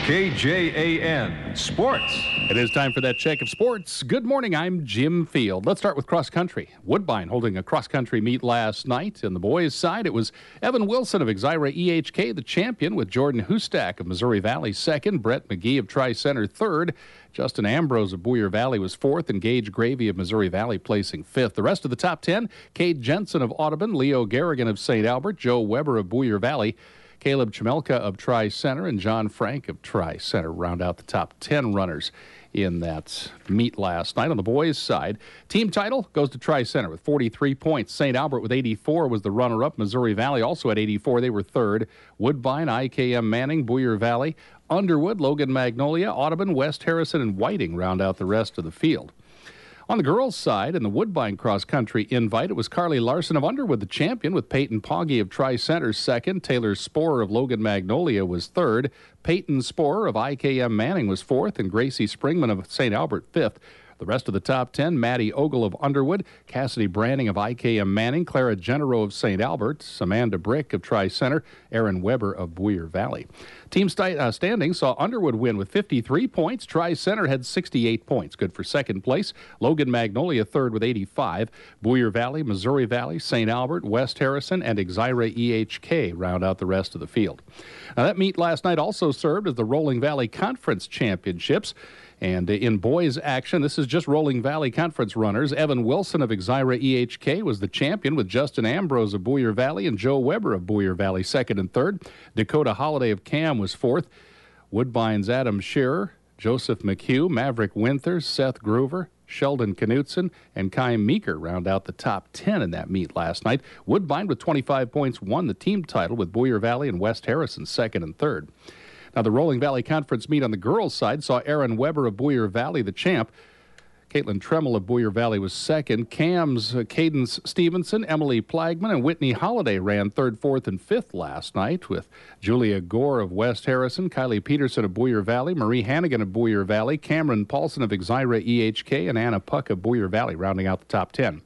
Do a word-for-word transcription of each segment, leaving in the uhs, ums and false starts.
K J A N Sports. It is time for that check of sports. Good morning, I'm Jim Field. Let's start with cross country. Woodbine holding a cross country meet last night. On the boys' side, it was Evan Wilson of Exira E H K, the champion, with Jordan Hustak of Missouri Valley second, Brett McGee of Tri-Center third, Justin Ambrose of Boyer Valley was fourth, and Gage Gravy of Missouri Valley placing fifth. The rest of the top ten, Cade Jensen of Audubon, Leo Garrigan of Saint Albert, Joe Weber of Boyer Valley, Caleb Chamelka of Tri-Center, and John Frank of Tri-Center round out the top ten runners in that meet last night. On the boys' side, team title goes to Tri-Center with forty-three points. Saint Albert with eighty-four was the runner-up. Missouri Valley also at eighty-four. They were third. Woodbine, I K M Manning, Boyer Valley, Underwood, Logan Magnolia, Audubon, West Harrison, and Whiting round out the rest of the field. On the girls' side, in the Woodbine cross-country invite, it was Carly Larson of Underwood, the champion, with Peyton Pogge of Tri-Center second. Taylor Sporer of Logan Magnolia was third. Peyton Sporer of I K M Manning was fourth, and Gracie Springman of Saint Albert fifth. The rest of the top ten, Maddie Ogle of Underwood, Cassidy Branding of I K M Manning, Clara Genero of Saint Albert, Amanda Brick of Tri-Center, Aaron Weber of Boyer Valley. Team st- uh, standing saw Underwood win with fifty-three points. Tri-Center had sixty-eight points, good for second place. Logan Magnolia third with eighty-five. Boyer Valley, Missouri Valley, Saint Albert, West Harrison, and Exira E H K round out the rest of the field. Now, that meet last night also served as the Rolling Valley Conference Championships. And in boys action, this is just Rolling Valley Conference runners. Evan Wilson of Exira E H K was the champion, with Justin Ambrose of Boyer Valley and Joe Weber of Boyer Valley second and third. Dakota Holiday of Cam was fourth. Woodbine's Adam Shearer, Joseph McHugh, Maverick Winters, Seth Groover, Sheldon Knutson, and Kai Meeker round out the top ten in that meet last night. Woodbine with twenty-five points won the team title, with Boyer Valley and West Harrison second and third. Now, the Rolling Valley Conference meet on the girls' side saw Aaron Weber of Boyer Valley the champ. Caitlin Tremmel of Boyer Valley was second. Cam's uh, Cadence Stevenson, Emily Plagman, and Whitney Holiday ran third, fourth, and fifth last night, with Julia Gore of West Harrison, Kylie Peterson of Boyer Valley, Marie Hannigan of Boyer Valley, Cameron Paulson of Exira E H K, and Anna Puck of Boyer Valley rounding out the top ten.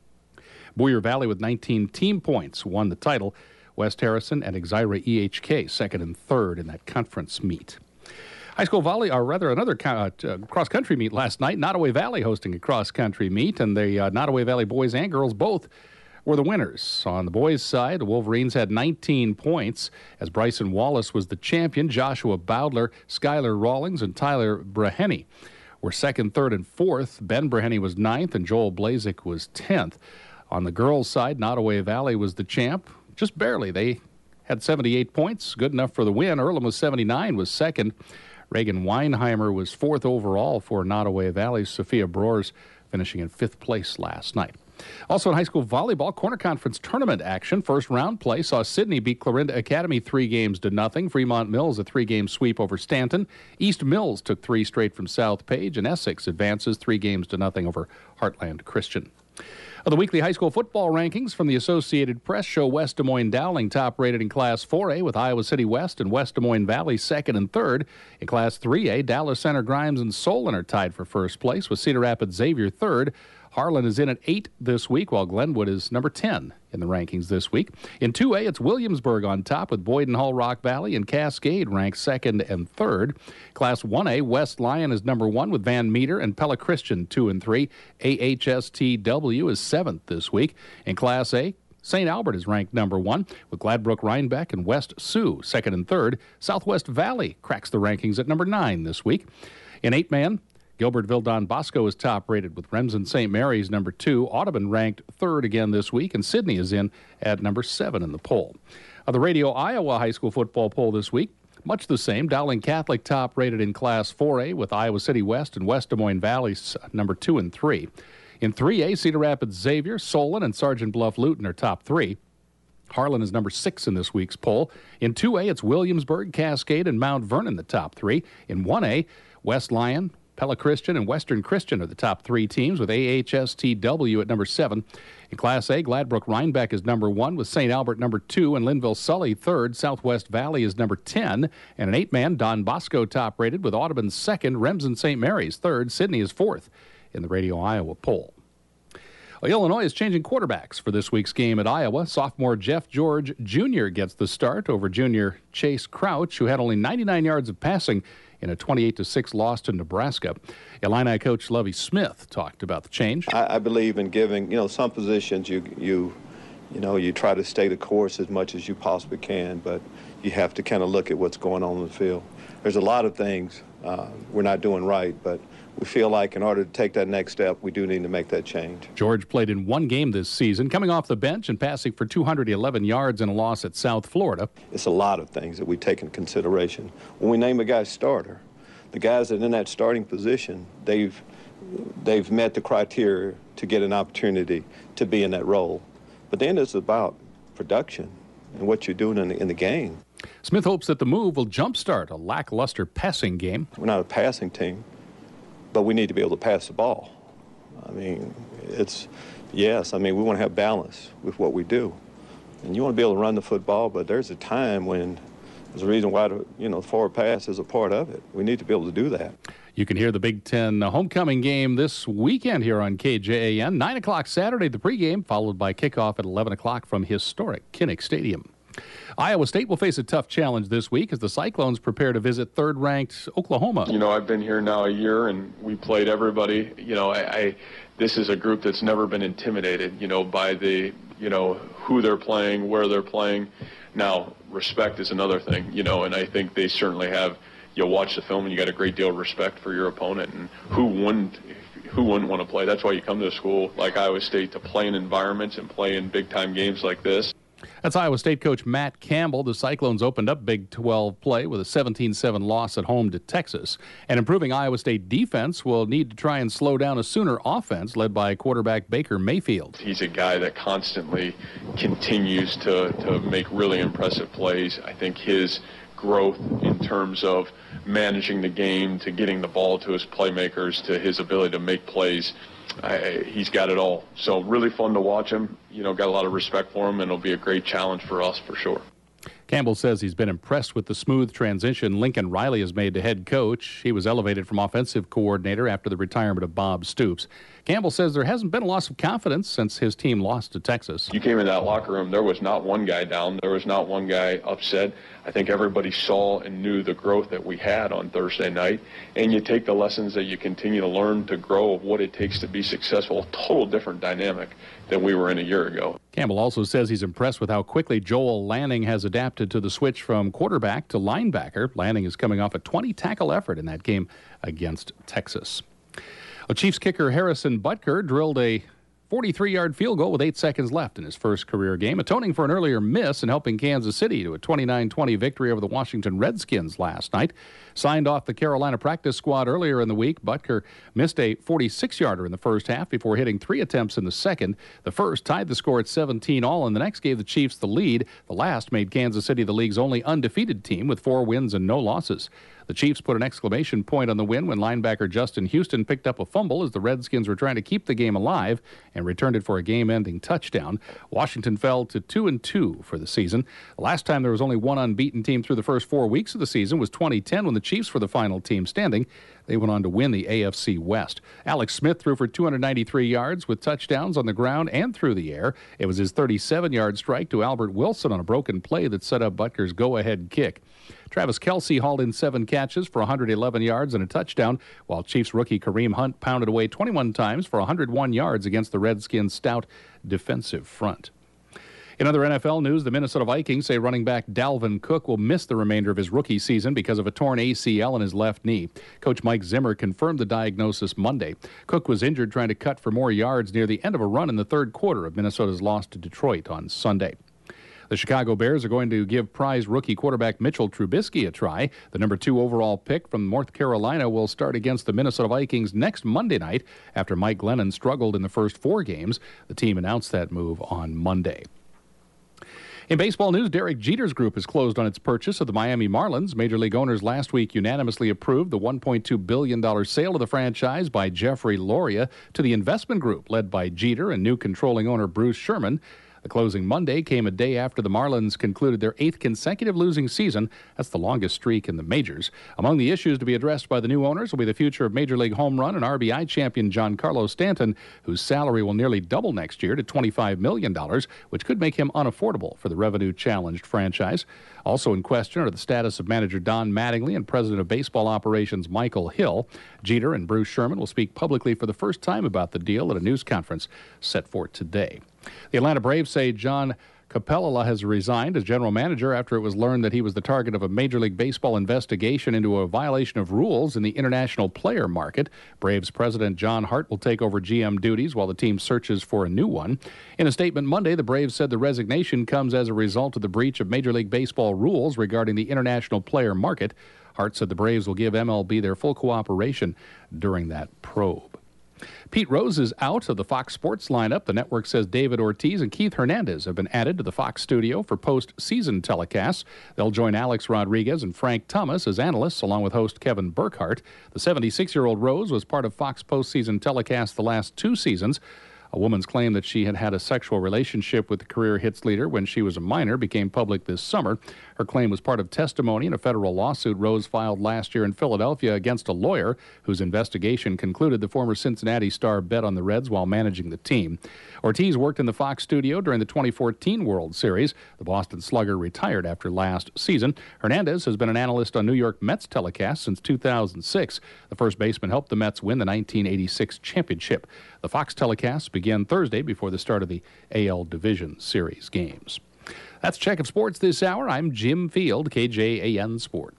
Boyer Valley with nineteen team points won the title. West Harrison and Exira E H K second and third in that conference meet. High school volley, or rather another uh, uh, cross-country meet last night. Nottoway Valley hosting a cross-country meet, and the uh, Nottoway Valley boys and girls both were the winners. On the boys' side, the Wolverines had nineteen points, as Bryson Wallace was the champion. Joshua Bowdler, Skylar Rawlings, and Tyler Breheny were second, third, and fourth. Ben Breheny was ninth, and Joel Blazik was tenth. On the girls' side, Nottoway Valley was the champ. Just barely. They had seventy-eight points, good enough for the win. Earlham was seventy-nine, was second. Reagan Weinheimer was fourth overall for Nottoway Valley. Sophia Broers finishing in fifth place last night. Also in high school volleyball, Corner Conference tournament action. First round play saw Sydney beat Clarinda Academy three games to nothing. Fremont Mills a three-game sweep over Stanton. East Mills took three straight from South Page, and Essex advances three games to nothing over Heartland Christian. The weekly high school football rankings from the Associated Press show West Des Moines Dowling top-rated in Class four A, with Iowa City West and West Des Moines Valley second and third. In Class three A, Dallas Center, Grimes, and Solon are tied for first place, with Cedar Rapids Xavier third. Harlan is in at eight this week, while Glenwood is number ten in the rankings this week. In two A, it's Williamsburg on top, with Boyden Hull, Rock Valley, and Cascade ranked second and third. Class one A, West Lyon is number one, with Van Meter and Pella Christian two and three. A H S T W is seventh this week. In Class A, Saint Albert is ranked number one, with Gladbrook Rhinebeck and West Sioux second and third. Southwest Valley cracks the rankings at number nine this week. In eight-man, Gilbertville Don Bosco is top-rated, with Remsen Saint Mary's number two. Audubon ranked third again this week, and Sydney is in at number seven in the poll. Uh, the Radio Iowa High School football poll this week, much the same. Dowling Catholic top-rated in Class four A, with Iowa City West and West Des Moines Valley number two and three. In three A, Cedar Rapids Xavier, Solon, and Sergeant Bluff Luton are top three. Harlan is number six in this week's poll. In two A, it's Williamsburg, Cascade, and Mount Vernon, the top three. In one A, West Lyon, Pella Christian, and Western Christian are the top three teams, with A H S T W at number seven. In Class A, Gladbrook Rhinebeck is number one, with Saint Albert number two, and Linville Sully third. Southwest Valley is number ten. And an eight-man, Don Bosco top-rated, with Audubon second, Remsen Saint Mary's third. Sydney is fourth in the Radio Iowa poll. Well, Illinois is changing quarterbacks for this week's game at Iowa. Sophomore Jeff George Junior gets the start over junior Chase Crouch, who had only ninety-nine yards of passing in a twenty-eight to six loss to Nebraska. Illini coach Lovie Smith talked about the change. I, I believe in giving, you know, some positions you, you, you know, you try to stay the course as much as you possibly can, but you have to kind of look at what's going on in the field. There's a lot of things uh, we're not doing right, but we feel like in order to take that next step, we do need to make that change. George played in one game this season, coming off the bench and passing for two hundred eleven yards in a loss at South Florida. It's a lot of things that we take into consideration. When we name a guy starter, the guys that are in that starting position, they've, they've met the criteria to get an opportunity to be in that role. But then it's about production and what you're doing in the, in the game. Smith hopes that the move will jumpstart a lackluster passing game. We're not a passing team, but we need to be able to pass the ball. I mean, it's, yes, I mean, we want to have balance with what we do. And you want to be able to run the football, but there's a time when there's a reason why, the, you know, forward pass is a part of it. We need to be able to do that. You can hear the Big Ten homecoming game this weekend here on K J A N. nine o'clock Saturday, the pregame, followed by kickoff at eleven o'clock from historic Kinnick Stadium. Iowa State will face a tough challenge this week as the Cyclones prepare to visit third-ranked Oklahoma. You know, I've been here now a year, and we played everybody. You know, I, I this is a group that's never been intimidated, you know, by the, you know, who they're playing, where they're playing. Now, respect is another thing, you know, and I think they certainly have. You'll watch the film and you got a great deal of respect for your opponent, and who wouldn't who wouldn't want to play? That's why you come to a school like Iowa State, to play in environments and play in big-time games like this. That's Iowa State coach Matt Campbell. The Cyclones opened up Big twelve play with a seventeen seven loss at home to Texas. And improving Iowa State defense will need to try and slow down a Sooner offense led by quarterback Baker Mayfield. He's a guy that constantly continues to, to make really impressive plays. I think his growth in terms of managing the game, to getting the ball to his playmakers, to his ability to make plays, I, he's got it all. So really fun to watch him. You know, got a lot of respect for him, and it'll be a great challenge for us for sure. Campbell says he's been impressed with the smooth transition Lincoln Riley has made to head coach. He was elevated from offensive coordinator after the retirement of Bob Stoops. Campbell says there hasn't been a loss of confidence since his team lost to Texas. You came in that locker room, there was not one guy down. There was not one guy upset. I think everybody saw and knew the growth that we had on Thursday night. And you take the lessons that you continue to learn to grow of what it takes to be successful. A total different dynamic than we were in a year ago. Campbell also says he's impressed with how quickly Joel Lanning has adapted to the switch from quarterback to linebacker. Lanning is coming off a twenty-tackle effort in that game against Texas. A Chiefs kicker Harrison Butker drilled a forty-three-yard field goal with eight seconds left in his first career game, atoning for an earlier miss and helping Kansas City to a twenty-nine twenty victory over the Washington Redskins last night. Signed off the Carolina practice squad earlier in the week, Butker missed a forty-six-yarder in the first half before hitting three attempts in the second. The first tied the score at seventeen all, and the next gave the Chiefs the lead. The last made Kansas City the league's only undefeated team with four wins and no losses. The Chiefs put an exclamation point on the win when linebacker Justin Houston picked up a fumble as the Redskins were trying to keep the game alive and returned it for a game-ending touchdown. Washington fell to two and two for the season. The last time there was only one unbeaten team through the first four weeks of the season was twenty ten when the Chiefs were the final team standing. They went on to win the A F C West. Alex Smith threw for two hundred ninety-three yards with touchdowns on the ground and through the air. It was his thirty-seven-yard strike to Albert Wilson on a broken play that set up Butker's go-ahead kick. Travis Kelce hauled in seven catches for one hundred eleven yards and a touchdown, while Chiefs rookie Kareem Hunt pounded away twenty-one times for one hundred one yards against the Redskins' stout defensive front. In other N F L news, the Minnesota Vikings say running back Dalvin Cook will miss the remainder of his rookie season because of a torn A C L in his left knee. Coach Mike Zimmer confirmed the diagnosis Monday. Cook was injured trying to cut for more yards near the end of a run in the third quarter of Minnesota's loss to Detroit on Sunday. The Chicago Bears are going to give prize rookie quarterback Mitchell Trubisky a try. The number two overall pick from North Carolina will start against the Minnesota Vikings next Monday night after Mike Glennon struggled in the first four games. The team announced that move on Monday. In baseball news, Derek Jeter's group has closed on its purchase of the Miami Marlins. Major League owners last week unanimously approved the one point two billion dollars sale of the franchise by Jeffrey Loria to the investment group led by Jeter and new controlling owner Bruce Sherman. The closing Monday came a day after the Marlins concluded their eighth consecutive losing season. That's the longest streak in the majors. Among the issues to be addressed by the new owners will be the future of Major League home run and R B I champion Giancarlo Stanton, whose salary will nearly double next year to twenty-five million dollars, which could make him unaffordable for the revenue-challenged franchise. Also in question are the status of manager Don Mattingly and president of baseball operations Michael Hill. Jeter and Bruce Sherman will speak publicly for the first time about the deal at a news conference set for today. The Atlanta Braves say John Capella has resigned as general manager after it was learned that he was the target of a Major League Baseball investigation into a violation of rules in the international player market. Braves president John Hart will take over G M duties while the team searches for a new one. In a statement Monday, the Braves said the resignation comes as a result of the breach of Major League Baseball rules regarding the international player market. Hart said the Braves will give M L B their full cooperation during that probe. Pete Rose is out of the Fox Sports lineup. The network says David Ortiz and Keith Hernandez have been added to the Fox studio for post-season telecasts. They'll join Alex Rodriguez and Frank Thomas as analysts, along with host Kevin Burkhardt. The seventy-six-year-old Rose was part of Fox postseason telecasts the last two seasons. A woman's claim that she had had a sexual relationship with the career hits leader when she was a minor became public this summer. Her claim was part of testimony in a federal lawsuit Rose filed last year in Philadelphia against a lawyer whose investigation concluded the former Cincinnati star bet on the Reds while managing the team. Ortiz worked in the Fox studio during the twenty fourteen World Series. The Boston Slugger retired after last season. Hernandez has been an analyst on New York Mets telecasts since two thousand six. The first baseman helped the Mets win the nineteen eighty-six championship. The Fox telecasts begin Thursday before the start of the A L Division Series games. That's Check of Sports this hour. I'm Jim Field, K J A N Sports.